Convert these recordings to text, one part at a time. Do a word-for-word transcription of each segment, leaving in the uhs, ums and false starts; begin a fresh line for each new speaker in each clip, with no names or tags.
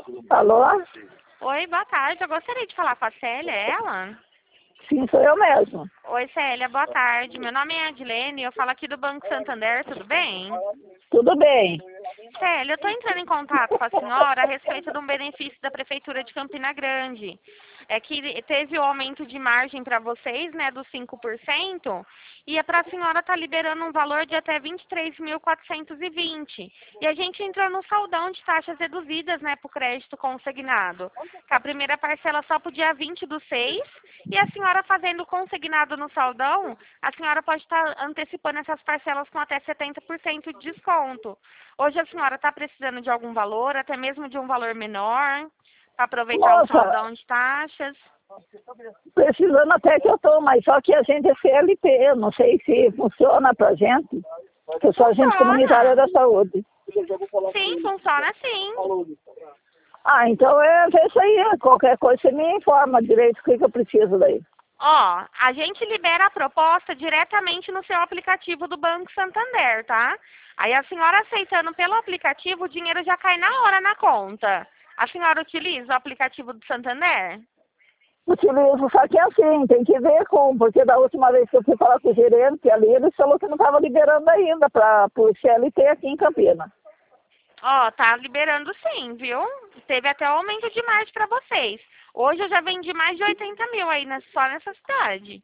Alô?
Oi, boa tarde. Eu gostaria de falar com a Célia, é ela?
Sim, sou eu mesmo.
Oi, Célia, boa tarde. Meu nome é Adilene, eu falo aqui do Banco Santander, tudo bem?
Tudo bem.
Célia, eu estou entrando em contato com a senhora a respeito de um benefício da Prefeitura de Campina Grande. É que teve o aumento de margem para vocês, né, dos cinco por cento, e é para a senhora estar liberando um valor de até vinte e três mil quatrocentos e vinte. E a gente entrou no saldão de taxas reduzidas, né, para o crédito consignado. Que a primeira parcela só para o dia vinte do seis, e a senhora fazendo consignado no saldão, a senhora pode estar antecipando essas parcelas com até setenta por cento de desconto. Hoje a senhora está precisando de algum valor, até mesmo de um valor menor, para aproveitar o
Nossa,
saldão de taxas?
precisando até que eu tô, mas só que a gente é C L T, eu não sei se funciona pra gente, porque eu sou agente comunitária
Funciona.
da saúde.
Sim, funciona sim.
Ah, então é ver isso aí, qualquer coisa você me informa direito o que, que eu preciso daí.
Ó, a gente libera a proposta diretamente no seu aplicativo do Banco Santander, tá? Aí a senhora aceitando pelo aplicativo, o dinheiro já cai na hora na conta. A senhora utiliza o aplicativo do Santander?
Utilizo, só que é assim, tem que ver com, porque da última vez que eu fui falar com o gerente ali, ele falou que não estava liberando ainda para o C L T aqui em Campinas.
Ó, tá liberando sim, viu? Teve até um aumento de margem para vocês. Hoje eu já vendi mais de oitenta mil aí na- só nessa cidade.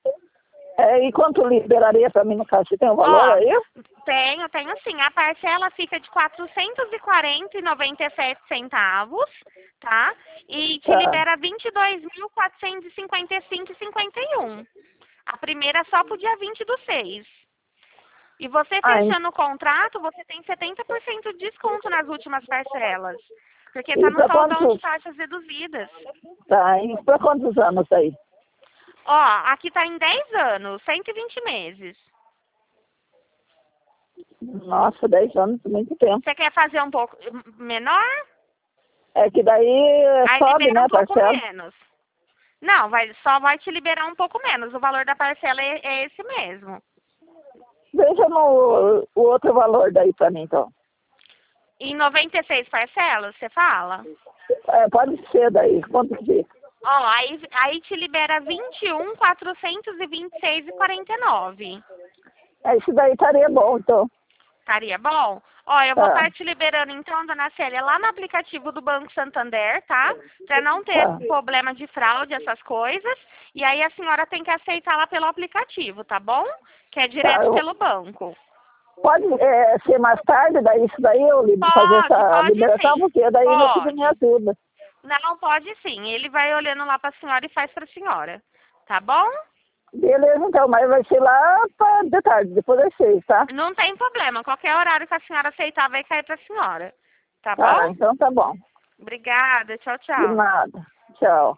É, e quanto liberaria para mim no caso? Você tem um valor
Ó,
aí?
tenho, tenho sim. A parcela fica de quatrocentos e quarenta reais e noventa e sete centavos, tá? E te
Tá,
libera vinte e dois mil quatrocentos e cinquenta e cinco reais e cinquenta e um. A primeira só pro dia vinte do seis. E você
ah, en-
fechando o contrato, você tem setenta por cento de desconto nas últimas parcelas. Porque tá
e
no
para
saldão de
quantos,
taxas reduzidas.
tá, e para quantos anos aí?
Ó, aqui tá em dez anos, cento e vinte meses.
Nossa, dez anos, muito tempo.
Você quer fazer um pouco menor?
É que daí
Aí
sobe,
libera
né,
um pouco
parcela?
menos. Não, vai, só vai te liberar um pouco menos. O valor da parcela é, é esse mesmo.
Veja no, o outro valor daí para mim, então.
Em noventa e seis parcelas, você fala?
É, pode ser daí, quanto que fica?
Ó, aí, aí te libera vinte e um, quatrocentos e vinte e seis e quarenta e nove.
É, isso daí estaria bom, então.
Estaria bom? Ó, eu vou
Tá,
estar te liberando então, dona Célia, lá no aplicativo do Banco Santander, tá? Pra não ter
tá,
problema de fraude, essas coisas. E aí a senhora tem que aceitar lá pelo aplicativo, tá bom? Que é
tá.
direto
Eu,
pelo banco.
pode é, ser mais tarde, daí isso daí eu li- fazer
Pode,
essa
pode
liberação,
sim.
porque daí você me
Pode.
ajuda.
Não, pode sim. Ele vai olhando lá pra senhora e faz pra senhora. Tá bom?
Beleza, então, mas vai ser lá pra, de tarde, depois das seis, tá?
Não tem problema. Qualquer horário que a senhora aceitar vai cair pra senhora. Tá bom?
Tá, então tá bom.
Obrigada. Tchau,
De
tchau.
nada. Tchau.